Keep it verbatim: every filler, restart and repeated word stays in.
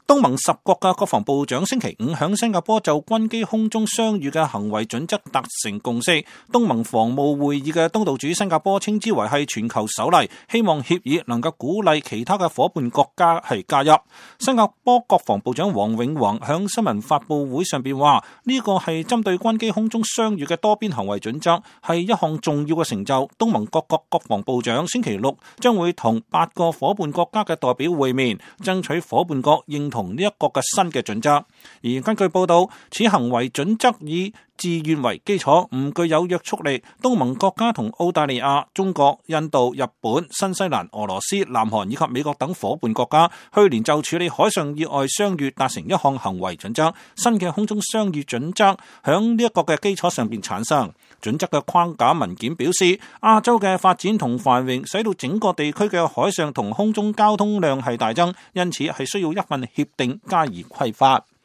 東盟十國嘅國防部長星期五響新加坡就軍機空中相遇嘅行為準則達成共識。東盟防務會議嘅東道主新加坡稱之為係全球首例，希望協議能夠鼓勵其他嘅夥伴國家係加入。新加坡國防部長黃永宏響新聞發佈會上邊話：呢個係針對軍機空中相遇嘅多邊行為準則，係一項重要嘅成就。東盟各國國防部長星期六將會同八個夥伴國家嘅代表會面，爭取夥伴國認同呢一個嘅新嘅準則。而根據報道，此行為準則以自願為基礎，唔具有約束力。東盟國家同澳大利亞、中國、印度、日本、新西蘭、俄羅斯、南韓以及美國等夥伴國家去年就處理海上意外相遇達成一項行為準則。新嘅空中相遇準則響呢一個嘅基礎上邊產生。準則嘅框架文件表示，亞洲嘅發展同繁榮使到整個地區嘅海上同空中交通量係大增，因此係需要一份協定加以規範。